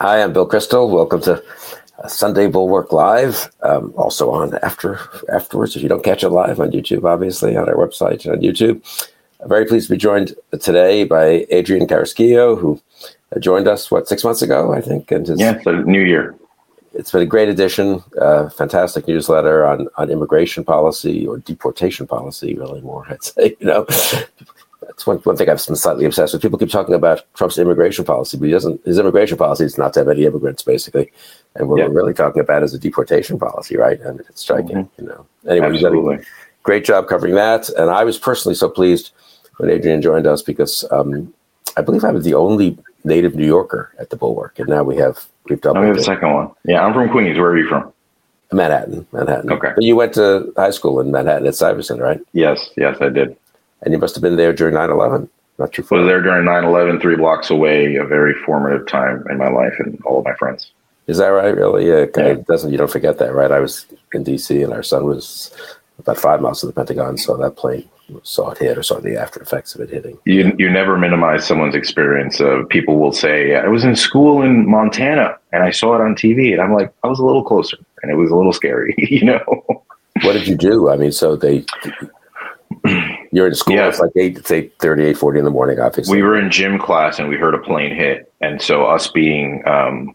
Hi, I'm Bill Crystal. Welcome to Sunday Bulwark Live. Also on afterwards, if you don't catch it live on YouTube, obviously, on our website and on YouTube. I'm very pleased to be joined today by Adrian Carrasquillo, who joined us, 6 months ago, I think? And it's a new year. It's been a great addition, fantastic newsletter on immigration policy, or deportation policy, really more, I'd say. That's one thing I've been slightly obsessed with. People keep talking about Trump's immigration policy, but his immigration policy is not to have any immigrants, basically. And what we're really talking about is a deportation policy, right? I mean, it's striking, Anyway, you've done a great job covering that. And I was personally so pleased when Adrian joined us because I believe I was the only native New Yorker at the Bulwark. And now we've doubled. We have a second one. Yeah, I'm from Queens. Where are you from? Manhattan. Okay. But you went to high school in Manhattan at Stuyvesant, right? Yes, I did. And you must have been there during 9/11. Not too far. I was there during 9/11, 3 blocks away, a very formative time in my life and all of my friends. Is that right, really? Yeah. You don't forget that, right? I was in D.C. and our son was about 5 miles from the Pentagon, saw that plane, saw it hit, or saw the after effects of it hitting. You never minimize someone's experience. People will say, I was in school in Montana and I saw it on TV. And I'm like, I was a little closer and it was a little scary, What did you do? I mean, you're in school, It's like 8:30, 8:40 in the morning, obviously. We were in gym class and we heard a plane hit. And so us being,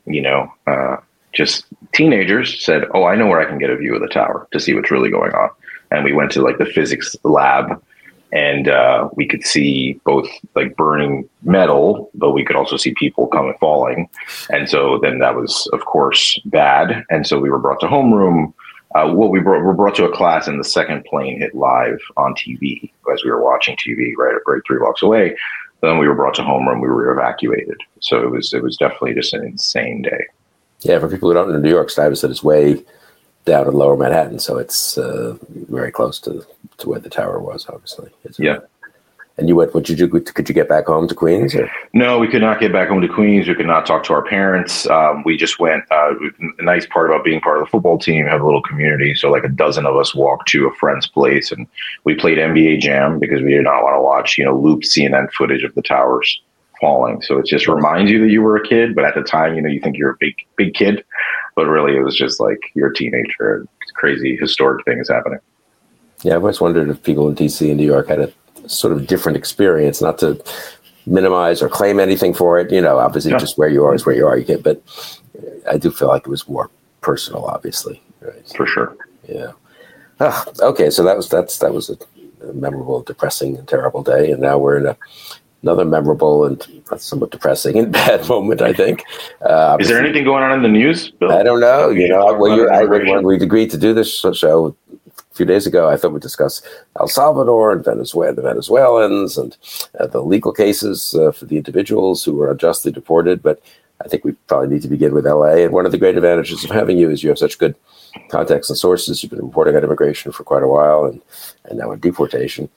just teenagers said, oh, I know where I can get a view of the tower to see what's really going on. And we went to the physics lab and we could see both burning metal, but we could also see people falling. And so then that was, of course, bad. And so we were brought to homeroom. We were brought to a class and the second plane hit live on TV as we were watching TV right 3 blocks away. Then we were brought to homeroom. We were evacuated. So it was definitely just an insane day. Yeah, for people who don't know New York, Stuyvesant is way down in Lower Manhattan, so it's very close to where the tower was, obviously. Yeah. And what'd you do? Could you get back home to Queens? Or? No, we could not get back home to Queens. We could not talk to our parents. We just went. A nice part about being part of the football team, have a little community. So a dozen of us walked to a friend's place and we played NBA Jam because we did not want to watch, loop CNN footage of the towers falling. So it just reminds you that you were a kid, but at the time, you think you're a big kid, but really it was just you're a teenager. Crazy historic things happening. Yeah, I've always wondered if people in DC and New York had a sort of different experience, not to minimize or claim anything for it. Obviously just where you are is where you are. But I do feel like it was more personal, obviously. Right? For sure. Yeah. Okay. So that was a memorable, depressing, and terrible day. And now we're in another memorable and somewhat depressing and bad moment, I think. Is there anything going on in the news, Bill? I don't know. When we agreed to do this show a few days ago, I thought we'd discuss El Salvador and Venezuela, the Venezuelans, and the legal cases for the individuals who were unjustly deported. But I think we probably need to begin with LA. And one of the great advantages of having you is you have such good context and sources. You've been reporting on immigration for quite a while, and now on deportation.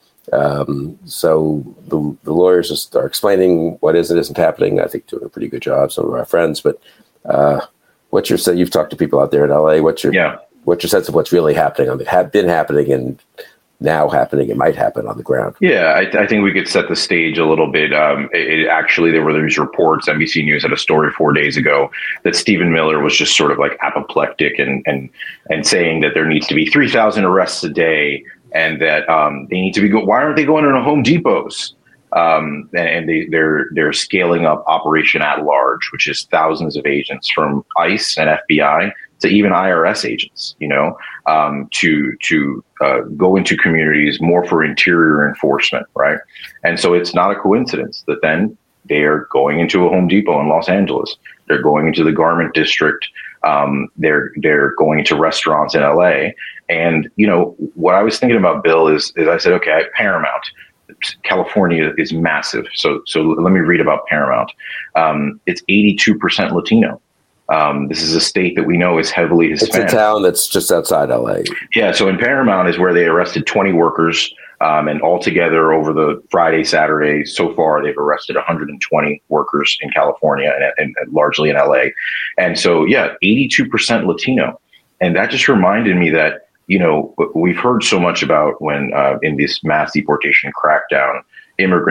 So the lawyers just are explaining what is and isn't happening. I think doing a pretty good job. Some of our friends, but what's your sense? You've talked to people out there in LA. What's your sense of what's really happening? I mean, have been happening and now happening. It might happen on the ground. Yeah, I think we could set the stage a little bit. Actually, there were these reports. NBC News had a story 4 days ago that Stephen Miller was just sort of apoplectic and saying that there needs to be 3,000 arrests a day. And that they need to be why aren't they going into Home Depots? And they're scaling up Operation at Large, which is thousands of agents from ICE and FBI to even IRS agents, to go into communities more for interior enforcement, right? And so it's not a coincidence that then they are going into a Home Depot in Los Angeles. They're going into the garment district. They're going into restaurants in LA. And, what I was thinking about, Bill, is I said, okay, Paramount, California is massive. So let me read about Paramount. It's 82% Latino. This is a state that we know is heavily Hispanic. It's a town that's just outside LA. Yeah. So in Paramount is where they arrested 20 workers. And altogether over the Friday, Saturday, so far, they've arrested 120 workers in California and largely in LA. And so, 82% Latino. And that just reminded me that, we've heard so much about when in this mass deportation crackdown, immigrants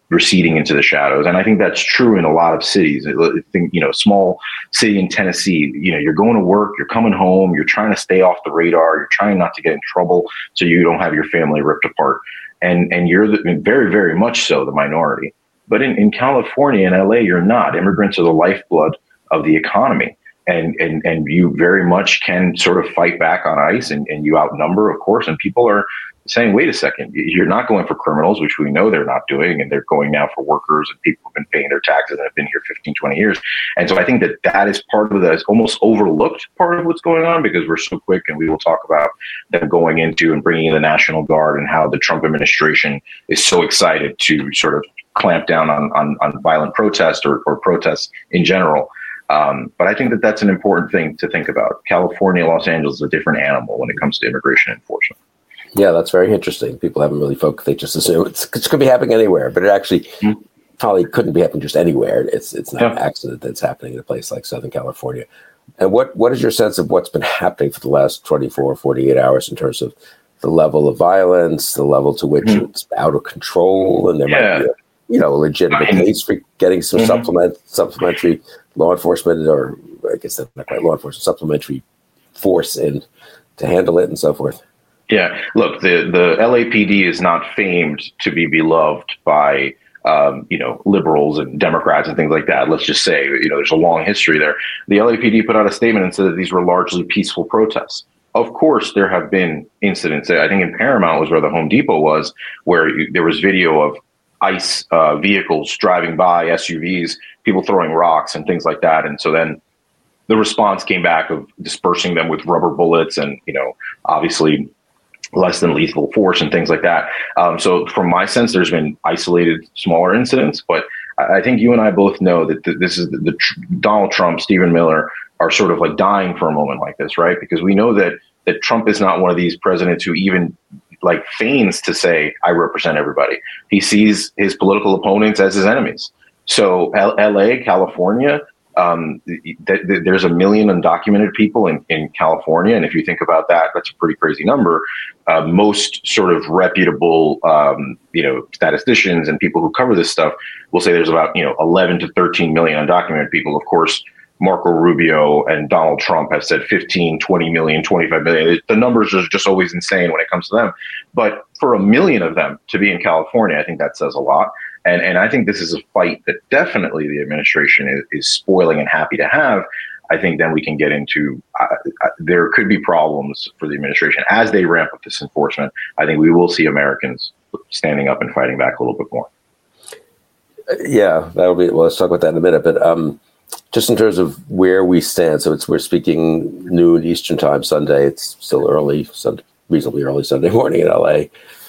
receding into the shadows. And I think that's true in a lot of cities. I think, small city in Tennessee, you're going to work, you're coming home, you're trying to stay off the radar, you're trying not to get in trouble so you don't have your family ripped apart. And you're very, very much so the minority. But in California and LA, you're not. Immigrants are the lifeblood of the economy. And you very much can sort of fight back on ICE, and you outnumber, of course, and people are saying, wait a second, you're not going for criminals, which we know they're not doing, and they're going now for workers and people who've been paying their taxes and have been here 15, 20 years. And so I think that is part of the almost overlooked part of what's going on, because we're so quick, and we will talk about them going into and bringing in the National Guard and how the Trump administration is so excited to sort of clamp down on violent protest or protests in general. But I think that's an important thing to think about. California, Los Angeles is a different animal when it comes to immigration enforcement. Yeah, that's very interesting. People haven't really focused. They just assume it's going to be happening anywhere, but it actually probably couldn't be happening just anywhere. It's not an accident that's happening in a place like Southern California. And what is your sense of what's been happening for the last 24, 48 hours in terms of the level of violence, the level to which it's out of control, and there might be a legitimate case for getting some supplementary law enforcement, or I guess not quite law enforcement, supplementary force in to handle it and so forth? Yeah, look, the LAPD is not famed to be beloved by liberals and Democrats and things like that. Let's just say, there's a long history there. The LAPD put out a statement and said that these were largely peaceful protests. Of course, there have been incidents. I think in Paramount was where the Home Depot was, where there was video of ICE vehicles driving by, SUVs, people throwing rocks and things like that. And so then the response came back of dispersing them with rubber bullets and, obviously less than lethal force and things like that. So from my sense, there's been isolated, smaller incidents, but I think you and I both know that this is the Donald Trump, Stephen Miller are sort of like dying for a moment like this, right? Because we know that Trump is not one of these presidents who even like feigns to say, I represent everybody. He sees his political opponents as his enemies. So LA, California, there's 1 million undocumented people in California. And if you think about that, that's a pretty crazy number. Most sort of reputable, statisticians and people who cover this stuff will say there's about, 11 to 13 million undocumented people. Of course, Marco Rubio and Donald Trump have said 15, 20 million, 25 million. The numbers are just always insane when it comes to them. But for 1 million of them to be in California, I think that says a lot. And I think this is a fight that definitely the administration is spoiling and happy to have. I think then we can get into there could be problems for the administration as they ramp up this enforcement. I think we will see Americans standing up and fighting back a little bit more. Yeah, that'll be. Well, let's talk about that in a minute. But just in terms of where we stand, so we're speaking noon Eastern time Sunday. It's still early, reasonably early Sunday morning in LA.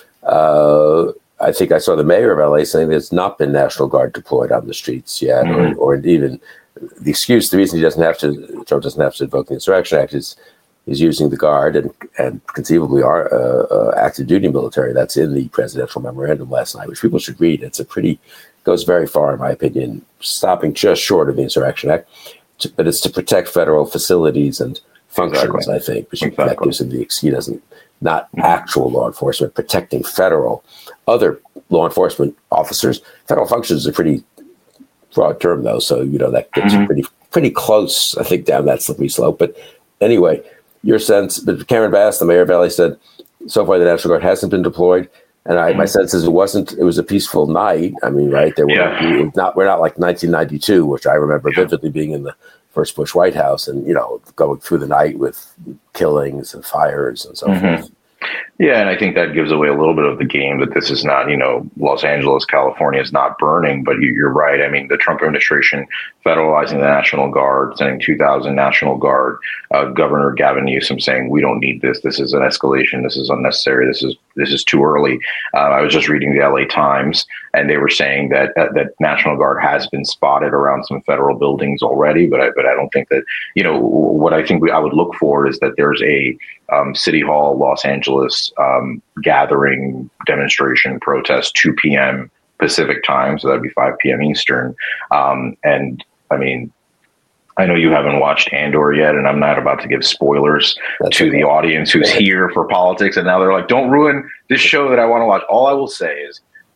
I think I saw the mayor of LA saying there's not been National Guard deployed on the streets yet, or even the reason Trump doesn't have to invoke the Insurrection Act is he's using the Guard and conceivably our active duty military. That's in the presidential memorandum last night, which people should read. Goes very far, in my opinion, stopping just short of the Insurrection Act, but it's to protect federal facilities and functions, exactly. I think, which that gives him he doesn't, not actual law enforcement, protecting other law enforcement officers. Federal functions is a pretty broad term, though, so that gets pretty close, I think, down that slippery slope. But anyway, your sense, but Karen Bass, the mayor of LA, said so far the National Guard hasn't been deployed, and my sense is it was a peaceful night. I mean, right, we're not like 1992, which I remember vividly being in the first Bush White House and going through the night with killings and fires and so forth. Yeah, and I think that gives away a little bit of the game that this is not, Los Angeles, California is not burning, but you're right. I mean, the Trump administration federalizing the National Guard, sending 2,000 National Guard, Governor Gavin Newsom saying, we don't need this. This is an escalation. This is unnecessary. This is too early. I was just reading the LA Times, and they were saying that National Guard has been spotted around some federal buildings already, but I don't think that, what I think I would look for is that there's a City Hall, Los Angeles gathering, demonstration, protest, 2 p.m. Pacific time, so that'd be 5 p.m. Eastern. And I mean, I know you haven't watched Andor yet, and I'm not about to give spoilers to the audience who's here for politics, and now they're like, don't ruin this show that I want to watch. All I will say is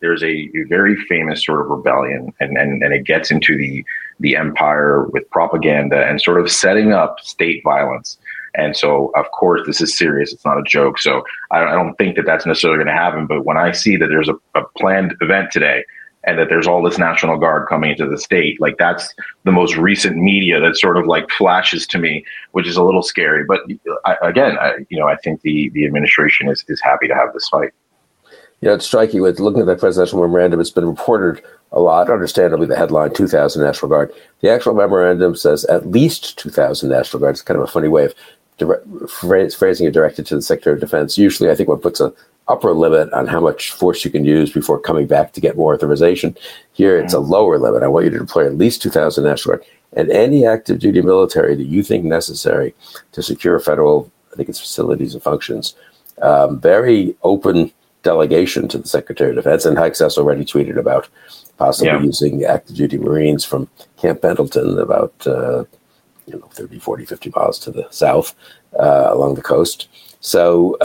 there's a very famous sort of rebellion, and it gets into the empire with propaganda and sort of setting up state violence. And so, of course, this is serious. It's not a joke. So I don't think that that's necessarily going to happen. But when I see that there's a planned event today and that there's all this National Guard coming into the state, like that's the most recent media that sort of like flashes to me, which is a little scary. But I think the administration is happy to have this fight. It's striking with looking at that presidential memorandum. It's been reported a lot, understandably, the headline 2,000 National Guard. The actual memorandum says at least 2,000 National Guard. It's kind of a funny way of phrasing it, directed to the Secretary of Defense. Usually, I think one puts an upper limit on how much force you can use before coming back to get more authorization. Here, it's a lower limit. I want you to deploy at least 2,000 National Guard and any active duty military that you think necessary to secure federal, I think it's facilities and functions. Very open delegation to the Secretary of Defense. And Hykes has already tweeted about possibly using active duty Marines from Camp Pendleton about 30, 40, 50 miles to the south along the coast. So,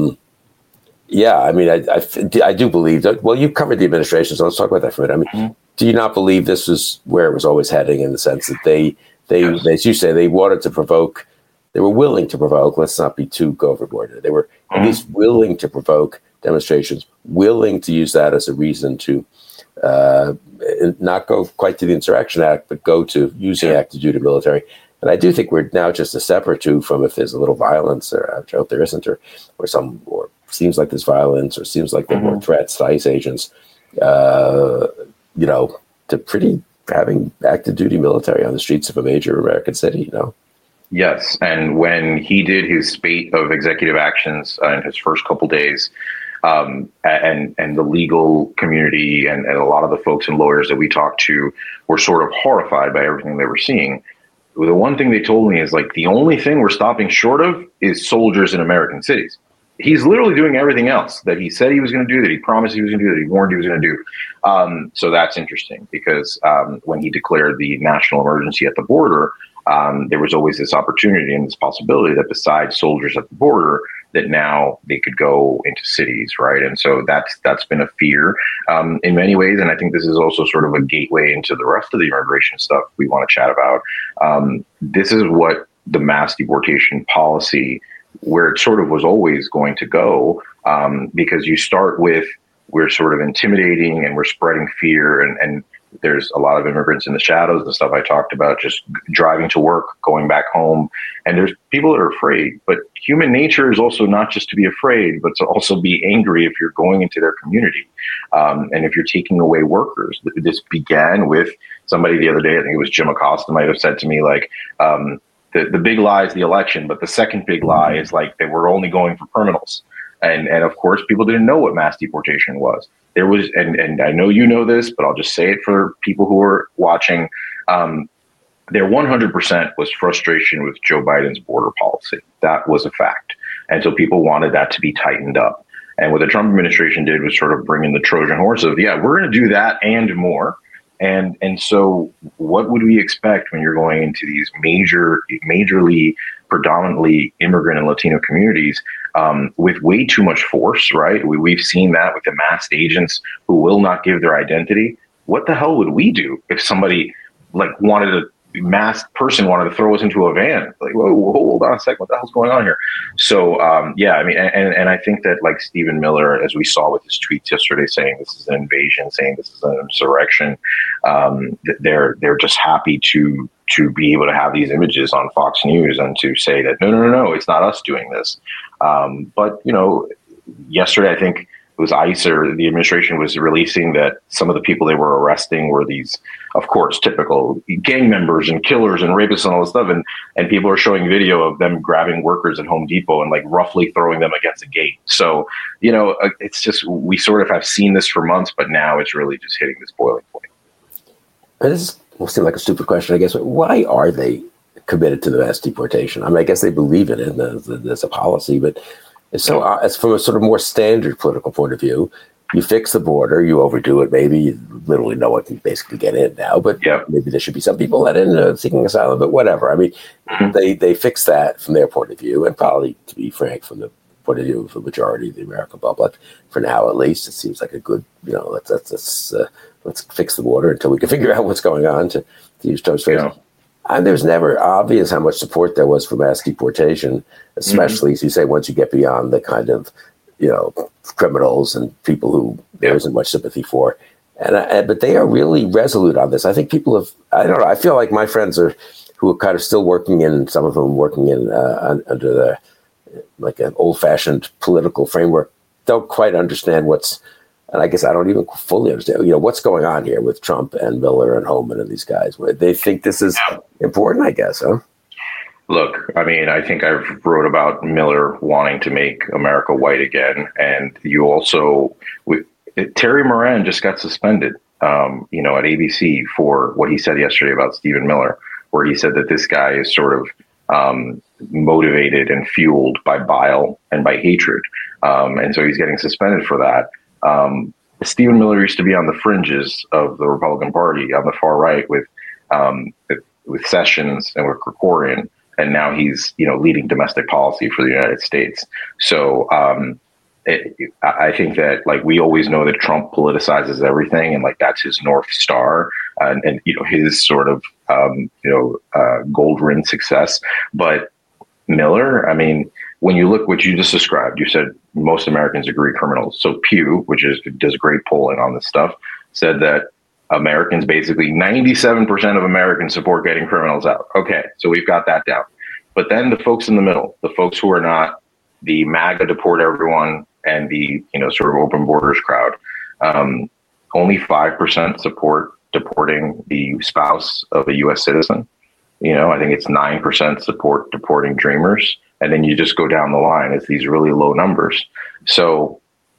I do believe that. Well, you covered the administration, so let's talk about that for a minute. I mean, do you not believe this is where it was always heading, in the sense that they as you say, they wanted to provoke, they were willing to provoke, let's not be too overboard. They were at least willing to provoke demonstrations, willing to use that as a reason to not go quite to the Insurrection Act, but go to using active duty military. And I do think we're now just a step or two from, if there's a little violence, or I hope there isn't, or seems like there's violence, or seems like there are more threats to ICE agents, to having active duty military on the streets of a major American city, Yes. And when he did his spate of executive actions in his first couple days, and the legal community and a lot of the folks and lawyers that we talked to were sort of horrified by everything they were seeing. The one thing they told me is, like, the only thing we're stopping short of is soldiers in American cities. He's literally doing everything else that he said he was going to do, that he promised he was going to do, that he warned he was going to do. So that's interesting, because when he declared the national emergency at the border, there was always this opportunity and this possibility that besides soldiers at the border, that now they could go into cities, right? And so that's been a fear in many ways. And I think this is also sort of a gateway into the rest of the immigration stuff we want to chat about. This is what the mass deportation policy, where it sort of was always going to go, because you start with, we're sort of intimidating and we're spreading fear, and there's a lot of immigrants in the shadows, the stuff I talked about, just driving to work, going back home. And there's people that are afraid, but human nature is also not just to be afraid, but to also be angry if you're going into their community. And if you're taking away workers. This began with somebody the other day, I think it was Jim Acosta, might have said to me, like, the big lie is the election, but the second big lie is like that we're only going for criminals. And of course, people didn't know what mass deportation was. There was, and I know you know this, but I'll just say it for people who are watching. There 100% was frustration with Joe Biden's border policy. That was a fact. And so people wanted that to be tightened up. And what the Trump administration did was sort of bring in the Trojan horse of, we're going to do that and more. And so what would we expect when you're going into these majorly, predominantly immigrant and Latino communities with way too much force, right? We've seen that with the masked agents who will not give their identity. What the hell would we do if somebody masked person wanted to throw us into a van? Like, whoa, hold on a second, what the hell's going on here? So, and I think that, like Stephen Miller, as we saw with his tweets yesterday, saying this is an invasion, saying this is an insurrection, they're just happy to be able to have these images on Fox News and to say that no, it's not us doing this. But yesterday, I think it was ICE or the administration was releasing that some of the people they were arresting were these, of course, typical gang members and killers and rapists and all this stuff. And people are showing video of them grabbing workers at Home Depot and like roughly throwing them against a gate. So, it's just, we sort of have seen this for months, but now it's really just hitting this boiling point. This will seem like a stupid question, I guess. But why are they committed to the mass deportation? I mean, I guess they believe in it as a policy, but it's from a sort of more standard political point of view. You fix the border, you overdo it. Maybe literally no one can basically get in now, but maybe there should be some people let in seeking asylum, but whatever. I mean, they fix that from their point of view, and probably, to be frank, from the point of view of the majority of the American public. For now, at least, it seems like a good, let's fix the border until we can figure out what's going on, to use Trump's phrase. And there's never obvious how much support there was for mass deportation, especially, as you say, once you get beyond the kind of, criminals and people who there isn't much sympathy for. But they are really resolute on this. I think people have, I don't know, I feel like my friends who are kind of still working in, some of them working in under the, like an old-fashioned political framework, don't quite understand and I guess I don't even fully understand, what's going on here with Trump and Miller and Homan and these guys. They think this is important, I guess, huh? Look, I mean, I think I've wrote about Miller wanting to make America white again. And you also, Terry Moran just got suspended, at ABC for what he said yesterday about Stephen Miller, where he said that this guy is sort of motivated and fueled by bile and by hatred. And so he's getting suspended for that. Stephen Miller used to be on the fringes of the Republican Party on the far right with Sessions and with Krikorian. And now he's, leading domestic policy for the United States. So I think that, like, we always know that Trump politicizes everything, and like that's his North Star, and his sort of gold ring success. But Miller, I mean, when you look what you just described, you said most Americans agree criminals. So Pew, does great polling on this stuff, said that Americans, basically 97% of Americans support getting criminals out. Okay, so we've got that down. But then the folks in the middle, the folks who are not the MAGA deport everyone and the sort of open borders crowd, only 5% support deporting the spouse of a U.S. citizen. I think it's 9% support deporting Dreamers. And then you just go down the line. It's these really low numbers. So,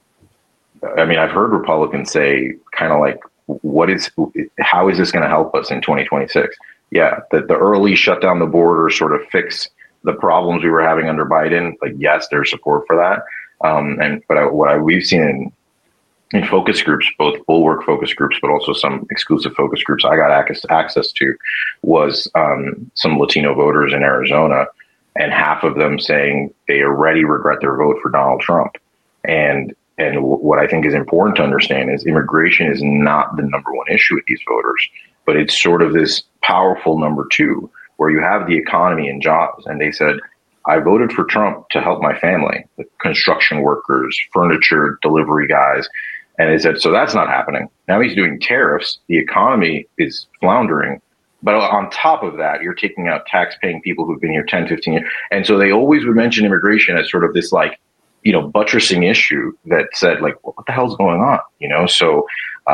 I mean, I've heard Republicans say kind of like, how is this going to help us in 2026? Yeah, the early shut down the border sort of fix the problems we were having under Biden. Like, yes, there's support for that. But we've seen in focus groups, both Bulwark focus groups, but also some exclusive focus groups I got access to, was some Latino voters in Arizona, and half of them saying they already regret their vote for Donald Trump. And what I think is important to understand is immigration is not the number one issue with these voters, but it's sort of this powerful number two, where you have the economy and jobs. And they said, I voted for Trump to help my family, the construction workers, furniture delivery guys. And they said, so that's not happening. Now he's doing tariffs. The economy is floundering. But on top of that, you're taking out tax-paying people who've been here 10, 15 years. And so they always would mention immigration as sort of this, like, buttressing issue that said, like, what the hell's going on? So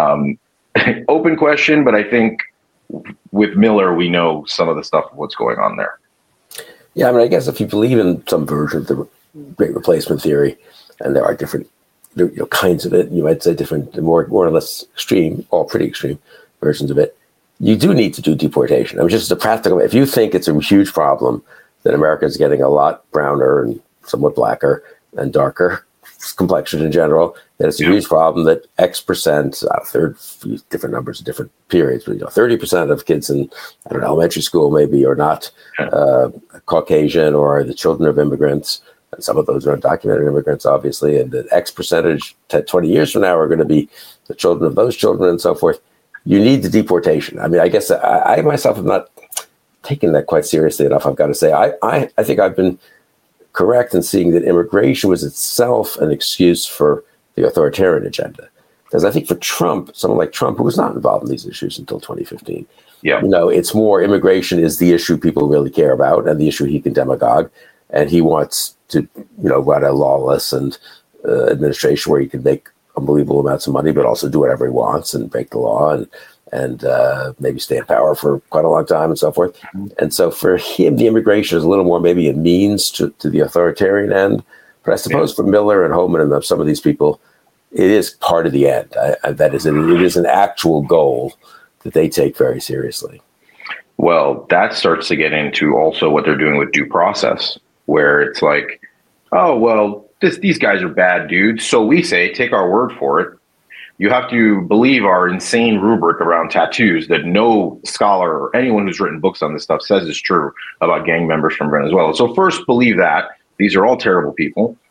open question, but I think with Miller, we know some of the stuff of what's going on there. Yeah, I mean, I guess if you believe in some version of the Great Replacement theory, and there are different kinds of it, you might say different, more or less extreme, all pretty extreme versions of it, you do need to do deportation. I mean, just as a practical, if you think it's a huge problem that America is getting a lot browner and somewhat blacker and darker complexion in general, then it's a huge problem that X%, different numbers in different periods, but 30% of kids in, elementary school maybe are not Caucasian or are the children of immigrants. And some of those are undocumented immigrants, obviously, and the X percentage 20 years from now are going to be the children of those children and so forth. You need the deportation. I mean, I guess I myself have not taken that quite seriously enough, I've got to say. I think I've been correct in seeing that immigration was itself an excuse for the authoritarian agenda. Because I think for Trump, someone like Trump, who was not involved in these issues until 2015, it's more immigration is the issue people really care about and the issue he can demagogue. And he wants to, run a lawless and administration where he can make unbelievable amounts of money, but also do whatever he wants and break the law and maybe stay in power for quite a long time and so forth. Mm-hmm. And so for him, the immigration is a little more maybe a means to the authoritarian end. But I suppose for Miller and Homan and some of these people, it is part of the end. That is, it is an actual goal that they take very seriously. Well, that starts to get into also what they're doing with due process, where it's like, oh, well, these guys are bad dudes. So we say, take our word for it. You have to believe our insane rubric around tattoos that no scholar or anyone who's written books on this stuff says is true about gang members from Venezuela. So first, believe that. These are all terrible people.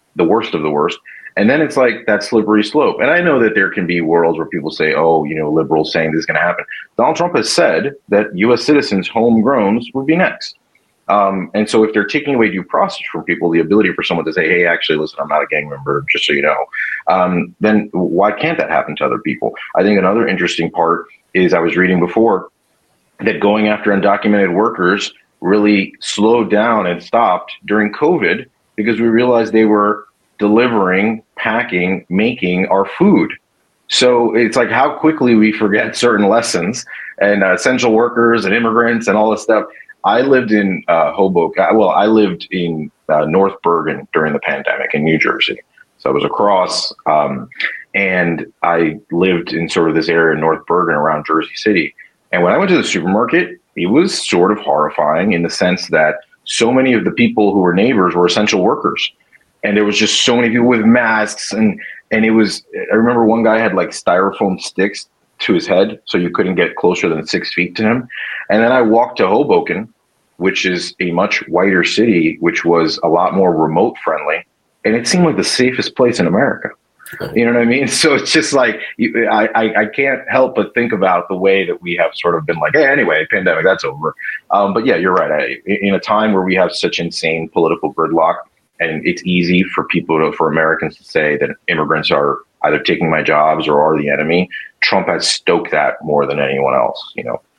the worst of the worst. And then it's like that slippery slope. And I know that there can be worlds where people say, oh, liberals saying this is going to happen. Donald Trump has said that U.S. citizens, homegrowns, would be next. And so if they're taking away due process from people, the ability for someone to say, hey, actually, listen, I'm not a gang member, just so you know, then why can't that happen to other people? I think another interesting part is I was reading before that going after undocumented workers really slowed down and stopped during COVID because we realized they were delivering, packing, making our food. So it's like how quickly we forget certain lessons and essential workers and immigrants and all this stuff. I lived in Hoboken. Well, I lived in North Bergen during the pandemic in New Jersey. So I was across, and I lived in sort of this area in North Bergen around Jersey City. And when I went to the supermarket, it was sort of horrifying in the sense that so many of the people who were neighbors were essential workers. And there was just so many people with masks. And it was, I remember one guy had like styrofoam sticks to his head, so you couldn't get closer than 6 feet to him. And then I walked to Hoboken, which is a much whiter city, which was a lot more remote friendly. And it seemed like the safest place in America. You know what I mean? So it's just like, I can't help but think about the way that we have sort of been like, hey, anyway, pandemic, that's over. But yeah, you're right. In a time where we have such insane political gridlock, and it's easy for for Americans to say that immigrants are either taking my jobs or are the enemy, Trump has stoked that more than anyone else,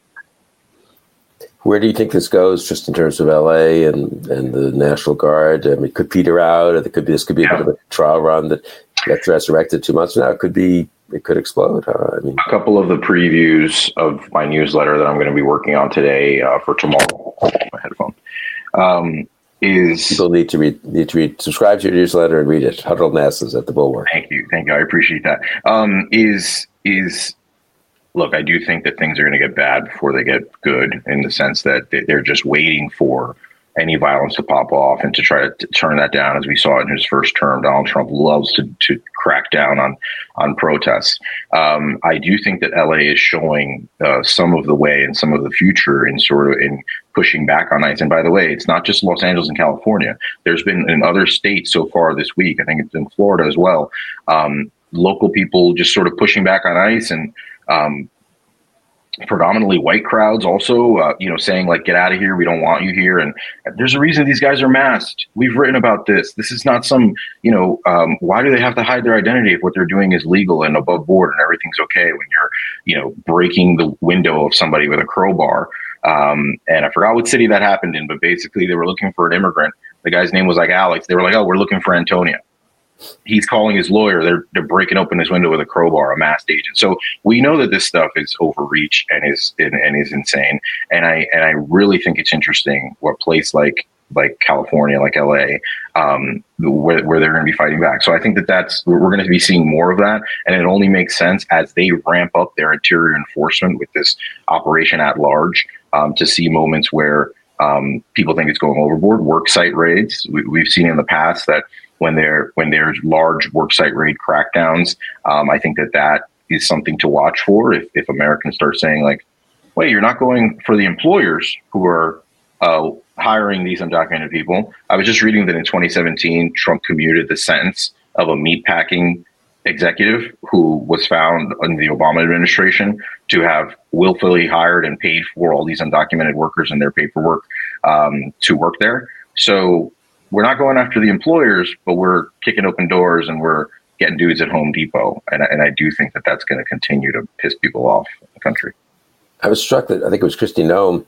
Where do you think this goes, just in terms of LA and the National Guard? I mean, it could peter out, or this could be a bit of a trial run that gets resurrected 2 months from now. It could explode. A couple of the previews of my newsletter that I'm going to be working on today for tomorrow. My headphone. Is people need to read, subscribe to your newsletter and read it. Huddled Masses at the Bulwark. Thank you. I appreciate that. Look, I do think that things are going to get bad before they get good, in the sense that they're just waiting for any violence to pop off and to try to turn that down. As we saw in his first term, Donald Trump loves to crack down on protests. I do think that LA is showing some of the way and some of the future in pushing back on ICE. And by the way, it's not just Los Angeles and California. There's been in other states so far this week. I think it's in Florida as well. Local people just sort of pushing back on ICE, and predominantly white crowds also, saying like, get out of here. We don't want you here. And there's a reason these guys are masked. We've written about this. This is not some, why do they have to hide their identity if what they're doing is legal and above board and everything's okay when you're, breaking the window of somebody with a crowbar. And I forgot what city that happened in, but basically they were looking for an immigrant. The guy's name was like Alex. They were like, oh, we're looking for Antonio. He's calling his lawyer. They're breaking open his window with a crowbar, a masked agent. So we know that this stuff is overreach and is insane. And I really think it's interesting what place like California, like LA, where they're going to be fighting back. So I think we're going to be seeing more of that. And it only makes sense as they ramp up their interior enforcement with this operation at large, to see moments where people think it's going overboard. Worksite raids. We've seen in the past that when there's large worksite raid crackdowns, I think that is something to watch for. If Americans start saying like, wait, you're not going for the employers who are hiring these undocumented people. I was just reading that in 2017, Trump commuted the sentence of a meatpacking executive who was found in the Obama administration to have willfully hired and paid for all these undocumented workers and their paperwork to work there. So we're not going after the employers, but we're kicking open doors and we're getting dudes at Home Depot. And I do think that that's going to continue to piss people off in the country. I was struck that I think it was Kristi Noem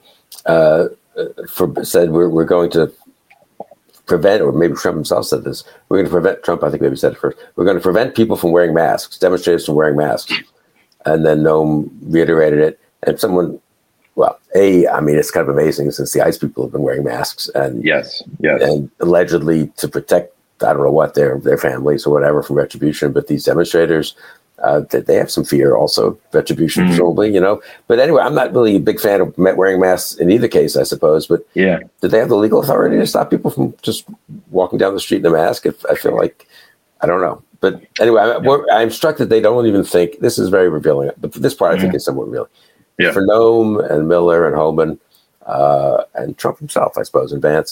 said we're going to prevent, or maybe Trump himself said this, we're going to prevent, Trump I think maybe said it first, we're going to prevent people from wearing masks, demonstrators from wearing masks. And then Noem reiterated it. And someone, it's kind of amazing since the ICE people have been wearing masks and yes, and allegedly to protect, I don't know what, their families or whatever from retribution. But these demonstrators, they have some fear also, retribution, presumably, But anyway, I'm not really a big fan of wearing masks in either case, I suppose. But yeah, did they have the legal authority to stop people from just walking down the street in a mask? I feel like, I don't know. But anyway, I'm struck that they don't even think, this is very revealing. This part I think is somewhat revealing. Yeah. For Noem and Miller and Homan and Trump himself, I suppose, and Vance,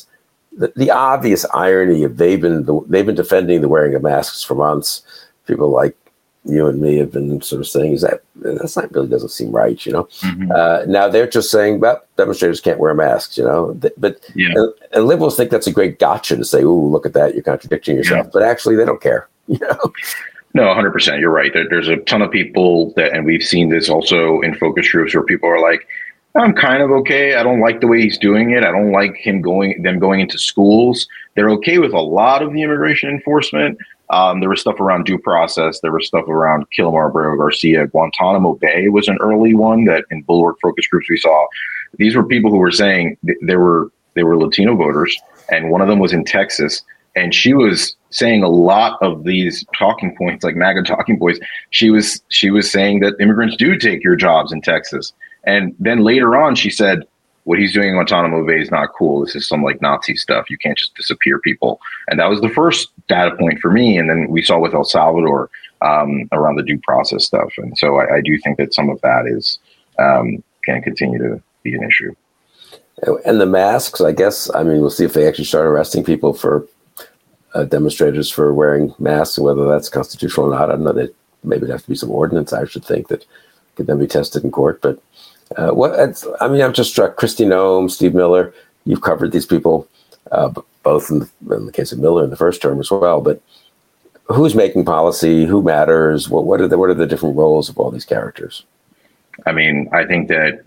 the obvious irony of they've been defending the wearing of masks for months. People like you and me have been sort of saying that's not really doesn't seem right, you know. Now they're just saying, well, demonstrators can't wear masks, you know. And liberals think that's a great gotcha to say, "Ooh, look at that, you're contradicting yourself." But actually, they don't care, you know. No, 100%. You're right. There's a ton of people and we've seen this also in focus groups where people are like, I'm kind of okay. I don't like the way he's doing it. I don't like them going into schools. They're okay with a lot of the immigration enforcement. There was stuff around due process. There was stuff around Killamar, Garcia. Guantanamo Bay was an early one that in Bulwark focus groups we saw. These were people who were saying they were Latino voters, and one of them was in Texas. And she was saying a lot of these talking points, like MAGA talking points. She was saying that immigrants do take your jobs in Texas. And then later on, she said, what he's doing in Guantanamo Bay is not cool. This is some like Nazi stuff. You can't just disappear people. And that was the first data point for me. And then we saw with El Salvador around the due process stuff. And so I do think that some of that is going to continue to be an issue. And the masks, I guess, I mean, we'll see if they actually start arresting people for demonstrators for wearing masks, and whether that's constitutional or not. I don't know. That maybe there'd have to be some ordinance, I should think, that could then be tested in court. But I'm just struck. Kristi Noem, Steve Miller, you've covered these people, both in the case of Miller in the first term as well. But who's making policy? Who matters? What are the different roles of all these characters? I mean, I think that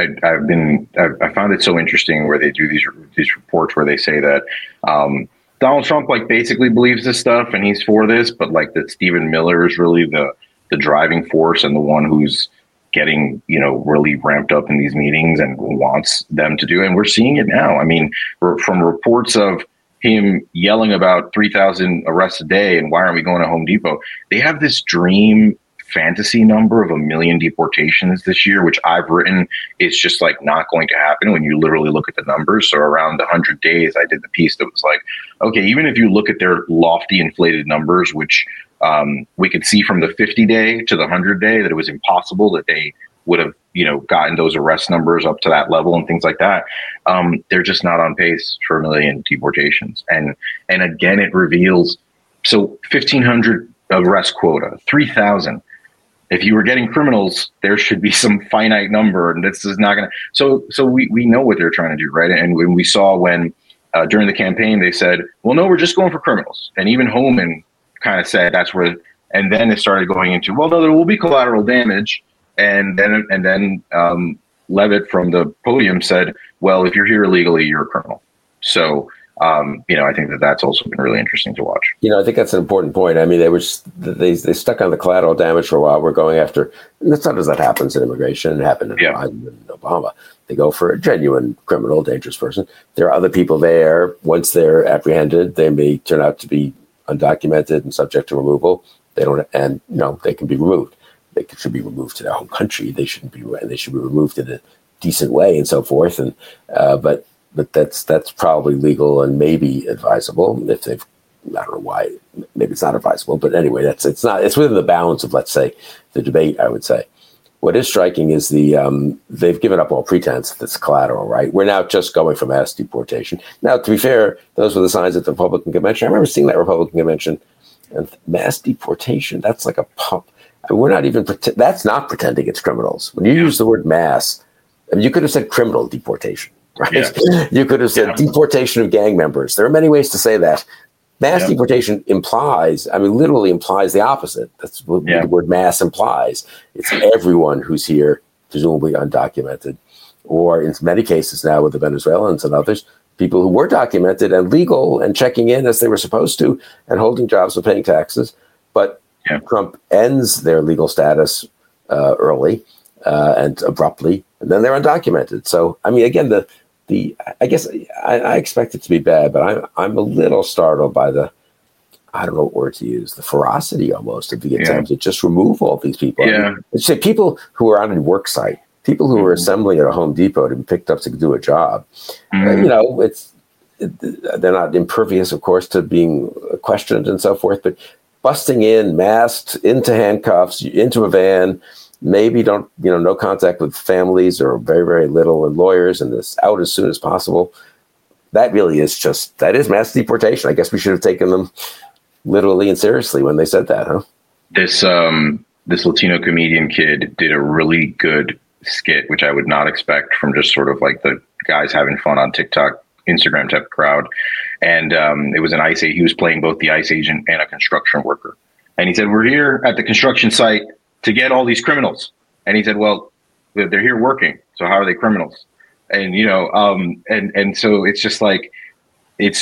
I found it so interesting where they do these reports where they say that Donald Trump basically believes this stuff and he's for this, but that Stephen Miller is really the driving force and the one who's getting, really ramped up in these meetings and wants them to do it. And we're seeing it now. I mean, from reports of him yelling about 3,000 arrests a day and why aren't we going to Home Depot? They have this dream fantasy number of 1 million deportations this year, which I've written is just not going to happen when you literally look at the numbers. So around the 100 days, I did the piece that was okay, even if you look at their lofty inflated numbers, which we could see from the 50-day to the 100-day that it was impossible that they would have, gotten those arrest numbers up to that level and things like that. They're just not on pace for 1 million deportations. And again, it reveals, so 1,500 arrest quota, 3,000. If you were getting criminals, there should be some finite number, and this is not going to. So we know what they're trying to do, right? And when we saw during the campaign, they said, well, no, we're just going for criminals. And even Homan kind of said that's where, and then it started going into, well, no, there will be collateral damage. And then Levitt from the podium said, well, if you're here illegally, you're a criminal. So, I think that's also been really interesting to watch. I think that's an important point. I mean, they stuck on the collateral damage for a while. We're going after, and sometimes that happens in immigration. It happened in Biden and Obama. They go for a genuine criminal, dangerous person. There are other people there. Once they're apprehended, they may turn out to be undocumented and subject to removal. They can be removed. They should be removed to their home country. They shouldn't be, and they should be removed in a decent way and so forth. And but that's probably legal and maybe advisable if they've, I don't know why, maybe it's not advisable, but anyway, it's within the bounds of, let's say, the debate, I would say. What is striking is they've given up all pretense that it's collateral, right? We're now just going for mass deportation. Now, to be fair, those were the signs at the Republican convention. I remember seeing that Republican convention, and mass deportation, that's like a pump. I mean, we're not even, that's not pretending it's criminals. When you use the word mass, I mean, you could have said criminal deportation. Right? Yeah. You could have said deportation of gang members. There are many ways to say that. Mass deportation literally implies the opposite. That's what the word mass implies. It's everyone who's here, presumably undocumented, or in many cases now with the Venezuelans and others, people who were documented and legal and checking in as they were supposed to and holding jobs and paying taxes. But Trump ends their legal status early and abruptly, and then they're undocumented. So, I mean, again, I guess I expect it to be bad, but I'm a little startled by I don't know what word to use, the ferocity almost of the attempt to just remove all these people. Yeah. I mean, say people who are on a work site, people who are assembling at a Home Depot to be picked up to do a job. They're not impervious, of course, to being questioned and so forth, but busting in, masked, into handcuffs, into a van, maybe no contact with families or very, very little, and lawyers, and this out as soon as possible. that really is that is mass deportation. I guess we should have taken them literally and seriously when they said that, huh? This Latino comedian kid did a really good skit, which I would not expect from just sort of like the guys having fun on TikTok, Instagram type crowd. And it was an ICE. He was playing both the ICE agent and a construction worker. And he said, "We're here at the construction site to get all these criminals." And he said, "Well, they're here working. So how are they criminals?" And, and so it's just like, it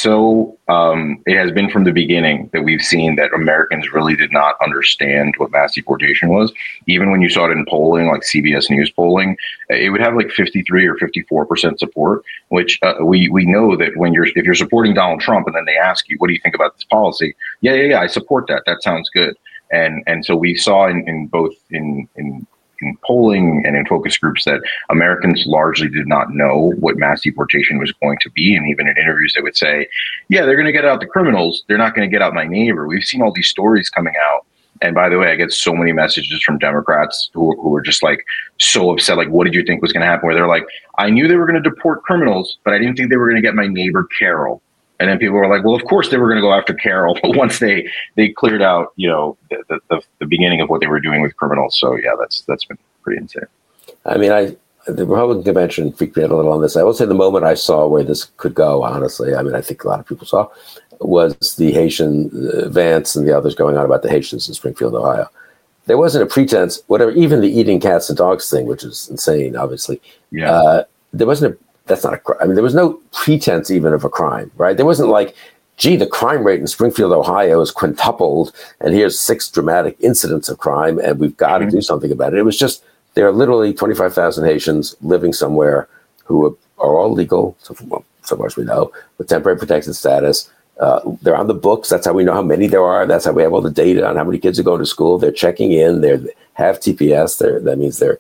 has been from the beginning that we've seen that Americans really did not understand what mass deportation was. Even when you saw it in polling, like CBS News polling, it would have like 53 or 54% support, which we know that if you're supporting Donald Trump and then they ask you, "What do you think about this policy?" Yeah, I support that. That sounds good. And so we saw in both in polling and in focus groups that Americans largely did not know what mass deportation was going to be. And even in interviews, they would say, "Yeah, they're going to get out the criminals. They're not going to get out my neighbor." We've seen all these stories coming out. And by the way, I get so many messages from Democrats who are just like so upset. Like, "What did you think was going to happen?" Where they're like, "I knew they were going to deport criminals, but I didn't think they were going to get my neighbor Carol." And then people were like, "Well, of course they were going to go after Carol." But once they cleared out, the beginning of what they were doing with criminals. So yeah, that's been pretty insane. I mean, the Republican convention freaked me out a little on this. I will say the moment I saw where this could go, honestly, I mean, I think a lot of people saw, was the Haitian Vance and the others going on about the Haitians in Springfield, Ohio. There wasn't a pretense, whatever, even the eating cats and dogs thing, which is insane, obviously. Yeah. There wasn't that's not a crime. I mean, there was no pretense even of a crime, right? There wasn't like, "Gee, the crime rate in Springfield, Ohio is quintupled, and here's 6 dramatic incidents of crime, and we've got to do something about it." It was just, there are literally 25,000 Haitians living somewhere who are all legal, so far as we know, with temporary protected status. They're on the books. That's how we know how many there are. That's how we have all the data on how many kids are going to school. They're checking in. They have TPS. That means they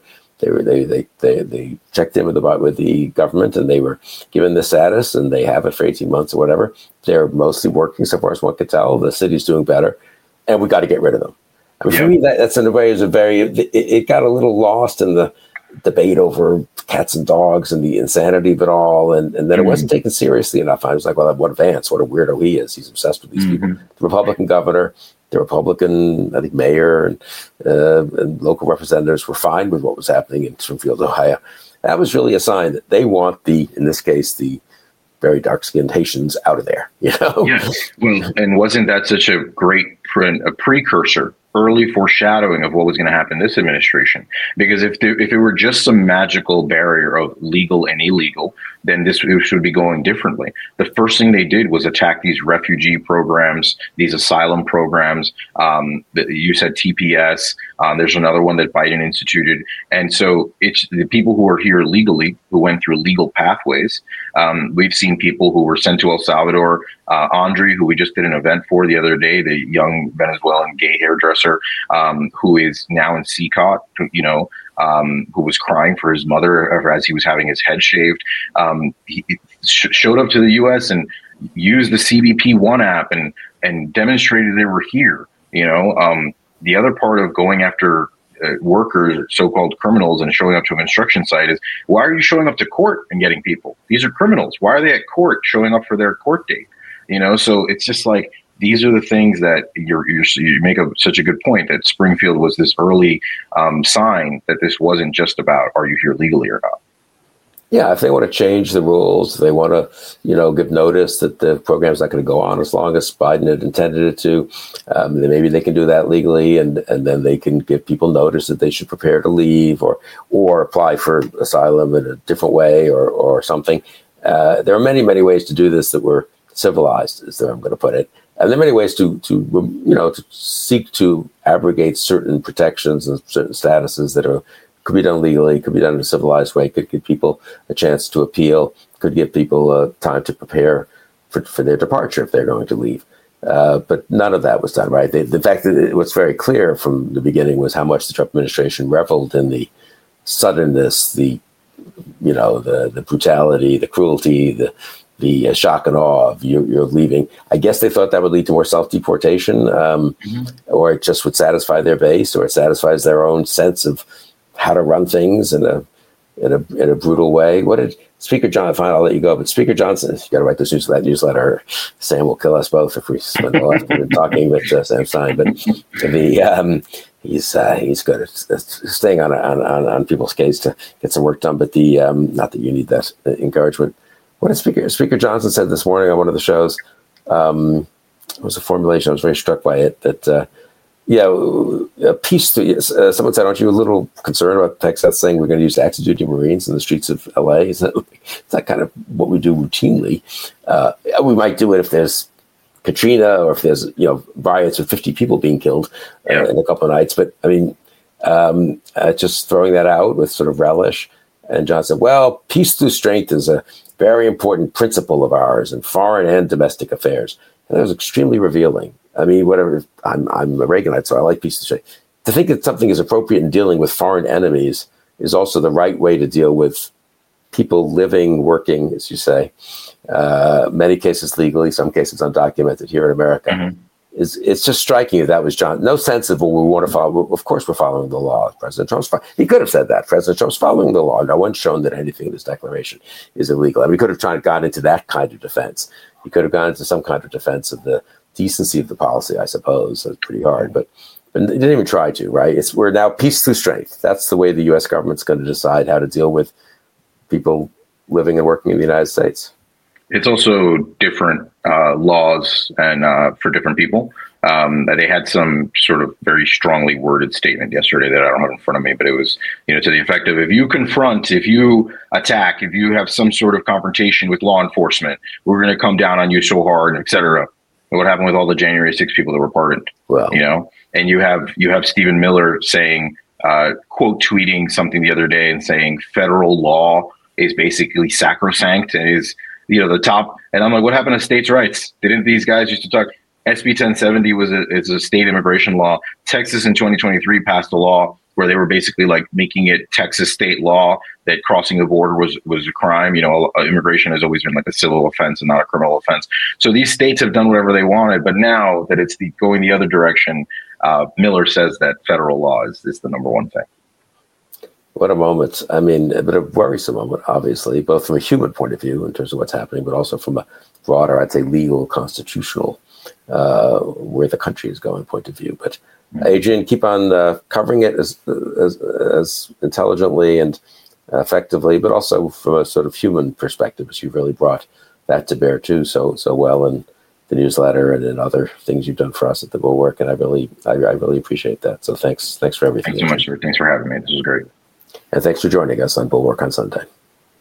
checked in with the government, and they were given the status, and they have it for 18 months or whatever. They're mostly working, so far as one can tell. The city's doing better, and we got to get rid of them. I mean, for me, that's in a way it got a little lost in the debate over cats and dogs and the insanity of it all, and then it wasn't taken seriously enough. I was like, "Well, what a Vance, what a weirdo he is. He's obsessed with these people." The Republican governor, the Republican, I think, mayor and local representatives were fine with what was happening in Springfield, Ohio. That was really a sign that they want in this case, the very dark-skinned Haitians out of there. Yeah. Well, and wasn't that such a great precursor, early foreshadowing of what was going to happen this administration? Because if it were just some magical barrier of legal and illegal, then this should be going differently. The first thing they did was attack these refugee programs, these asylum programs. You said TPS. There's another one that Biden instituted. And so it's the people who are here legally, who went through legal pathways. We've seen people who were sent to El Salvador. Andre, who we just did an event for the other day, the young Venezuelan gay hairdresser, who is now in CCOT, who was crying for his mother as he was having his head shaved. He showed up to the U.S. and used the CBP One app and demonstrated they were here. The other part of going after workers, so-called criminals, and showing up to a construction site is, why are you showing up to court and getting people? These are criminals. Why are they at court showing up for their court date? So it's just like, these are the things that you make such a good point, that Springfield was this early sign that this wasn't just about, are you here legally or not? Yeah, if they want to change the rules, they want to, give notice that the program's not going to go on as long as Biden had intended it to. Then maybe they can do that legally, and then they can give people notice that they should prepare to leave or apply for asylum in a different way or something. There are many, many ways to do this that were civilized, is the way I'm going to put it. And there are many ways to seek to abrogate certain protections and certain statuses that could be done legally, could be done in a civilized way, could give people a chance to appeal, could give people time to prepare for their departure if they're going to leave. But none of that was done, right? The fact that what's very clear from the beginning was how much the Trump administration reveled in the suddenness, the brutality, the cruelty, the shock and awe of you're leaving. I guess they thought that would lead to more self-deportation, or it just would satisfy their base, or it satisfies their own sense of how to run things in a brutal way. What did Speaker John, fine, I'll let you go. But Speaker Johnson, you got to write this newsletter. Sam will kill us both if we spend all afternoon talking with Sam Stein. But he's good at staying on people's case to get some work done. But not that you need that encouragement. What did Speaker Johnson said this morning on one of the shows? It was a formulation. I was very struck by it. That peace. Someone said, "Aren't you a little concerned about Texas saying we're going to use active duty Marines in the streets of LA?" Is that kind of what we do routinely? We might do it if there's Katrina or if there's riots with 50 people being killed in a couple of nights. But I mean, just throwing that out with sort of relish. And John said, "Well, peace through strength is a very important principle of ours in foreign and domestic affairs." And that was extremely revealing. I mean, whatever. I'm a Reaganite, so I like peace through strength. To think that something is appropriate in dealing with foreign enemies is also the right way to deal with people living, working, as you say, many cases legally, some cases undocumented here in America. Mm-hmm. It's just striking that was John. No sense of what we want to follow. Of course, we're following the law. President Trump's he could have said that. President Trump's following the law. No one's shown that anything in this declaration is illegal. I mean, he could have gone into that kind of defense. He could have gone into some kind of defense of the decency of the policy, I suppose. That's pretty hard, but he didn't even try to, right? We're now peace through strength. That's the way the U.S. government's going to decide how to deal with people living and working in the United States. It's also different laws and for different people. They had some sort of very strongly worded statement yesterday that I don't have in front of me, but it was, to the effect of, if you confront, if you attack, if you have some sort of confrontation with law enforcement, we're going to come down on you so hard, et cetera. What happened with all the January 6 people that were pardoned? Well, and you have Stephen Miller saying, quote tweeting something the other day and saying federal law is basically sacrosanct and is the top. And I'm like, what happened to states' rights? Didn't these guys used to talk? SB 1070 is a state immigration law. Texas in 2023 passed a law where they were basically like making it Texas state law that crossing the border was a crime. Immigration has always been like a civil offense and not a criminal offense. So these states have done whatever they wanted, but now that it's going the other direction, Miller says that federal law is the number one thing. What a moment. I mean, but a worrisome moment, obviously, both from a human point of view in terms of what's happening, but also from a broader, I'd say, legal, constitutional, where the country is going point of view. But Adrian, keep on covering it as intelligently and effectively, but also from a sort of human perspective, as you've really brought that to bear too so well in the newsletter and in other things you've done for us at the Bulwark. And I really appreciate that. So thanks for everything. Thanks so much. Thanks for having me. This was great. And thanks for joining us on Bulwark on Sunday.